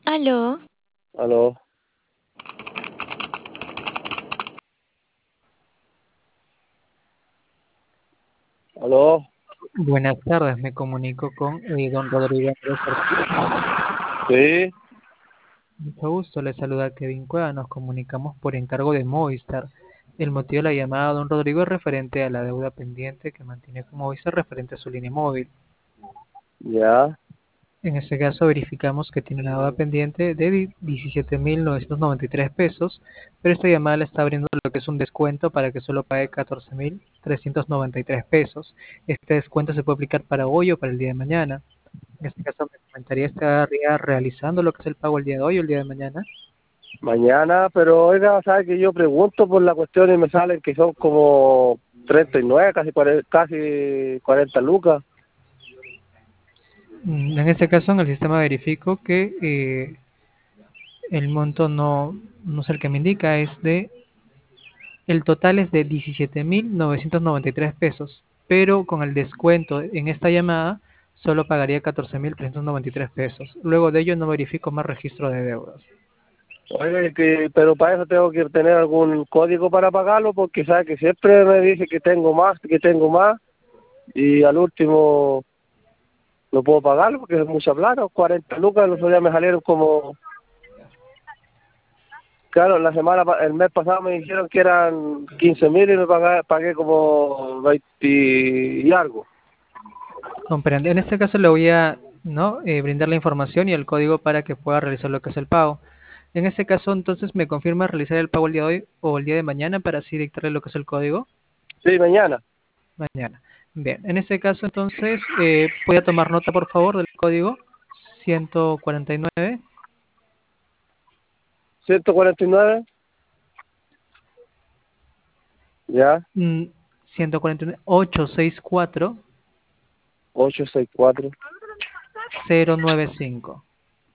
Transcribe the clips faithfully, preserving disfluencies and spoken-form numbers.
Aló, Aló, aló, Buenas tardes, me comunico con eh, don Rodrigo Andrés Ortiz. sí, Mucho gusto, le saluda Kevin Cueva, nos comunicamos por encargo de Movistar. El motivo de la llamada, don Rodrigo, es referente a la deuda pendiente que mantiene con Movistar referente a su línea móvil. ya, En este caso verificamos que tiene una deuda pendiente de diecisiete mil novecientos noventa y tres pesos, pero esta llamada le está abriendo lo que es un descuento para que solo pague catorce mil trescientos noventa y tres pesos. Este descuento se puede aplicar para hoy o para el día de mañana. En este caso me comentaría, ¿estaría realizando lo que es el pago el día de hoy o el día de mañana? mañana, pero oiga, sabe que yo pregunto por la cuestión y me salen que son como treinta y nueve, casi cuarenta, casi cuarenta lucas. Mm, En este caso, en el sistema verifico que eh, el monto no, no es el que me indica, es de, el total es de diecisiete mil novecientos noventa y tres pesos, pero con el descuento en esta llamada solo pagaría catorce mil trescientos noventa y tres pesos. Luego de ello no verifico más registro de deudas. Oiga, y que, pero para eso tengo que tener algún código para pagarlo, porque sabe que siempre me dice que tengo más, que tengo más, y al último no puedo pagarlo porque es mucha plata, cuarenta lucas, los otros días me salieron como, claro, la semana, pa- el mes pasado me dijeron que eran quince mil y me pagué, pagué como veinte y algo. Comprende. En este caso le voy a, ¿no? eh, brindar la información y el código para que pueda realizar lo que es el pago. En este caso, entonces, ¿me confirma realizar el pago el día de hoy o el día de mañana para así dictarle lo que es el código? Sí, mañana. Mañana. Bien, en este caso, entonces, eh, voy a tomar nota, por favor, del código ciento cuarenta y nueve, ciento cuarenta y nueve, ya, mm, ciento cuarenta y nueve, ochocientos sesenta y cuatro, ochocientos sesenta y cuatro, cero nueve cinco.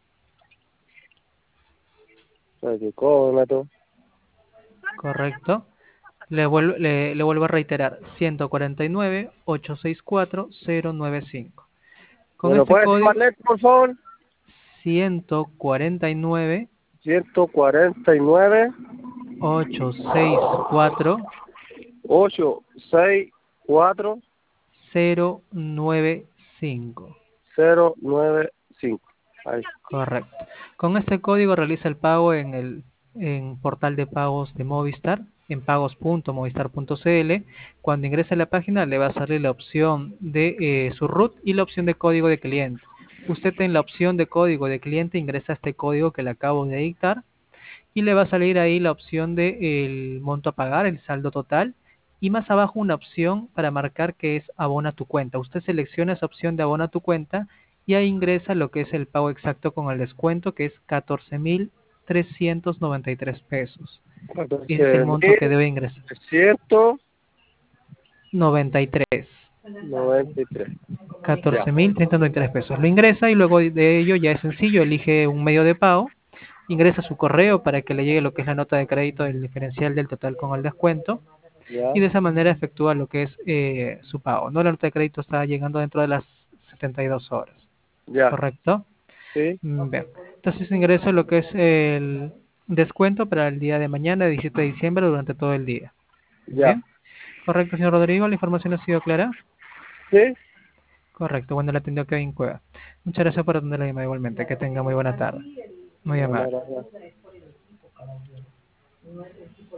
¿qué coño? ¿Correcto? Le vuelvo, le, le vuelvo a reiterar, ciento cuarenta y nueve, ochocientos sesenta y cuatro, cero nueve cinco. Con ¿Me lo este puedes decir más código, lento, por favor? ciento cuarenta y nueve, ciento cuarenta y nueve, ochocientos sesenta y cuatro, ochocientos sesenta y cuatro, cero nueve cinco. cero nueve cinco. Ahí. Correcto. Con este código realiza el pago en el en portal de pagos de Movistar, en pagos punto movistar punto cl. Cuando ingrese a la página le va a salir la opción de eh, su root y la opción de código de cliente. Usted en la opción de código de cliente ingresa este código que le acabo de dictar y le va a salir ahí la opción de el monto a pagar, el saldo total, y más abajo una opción para marcar que es abona tu cuenta. Usted selecciona esa opción de abona tu cuenta y ahí ingresa lo que es el pago exacto con el descuento, que es catorce mil trescientos noventa y tres pesos. Ese es el catorce monto que mil debe ingresar. trescientos noventa y tres. noventa y tres. Ya, catorce mil trescientos noventa y tres pesos. Lo ingresa y luego de ello ya es sencillo, elige un medio de pago, ingresa su correo para que le llegue lo que es la nota de crédito del diferencial del total con el descuento ya, y de esa manera efectúa lo que es eh, su pago. No, la nota de crédito está llegando dentro de las setenta y dos horas, ya, ¿correcto? sí, Mm, Bien. Entonces ingreso lo que es el descuento para el día de mañana, diecisiete de diciembre, durante todo el día. ya, Bien. Correcto, señor Rodrigo, la información ha sido clara. sí. Correcto, bueno, la atendió Kevin Cueva. Muchas gracias por atender la llamada igualmente. Que tenga muy buena tarde. Muy Bueno, amable. gracias.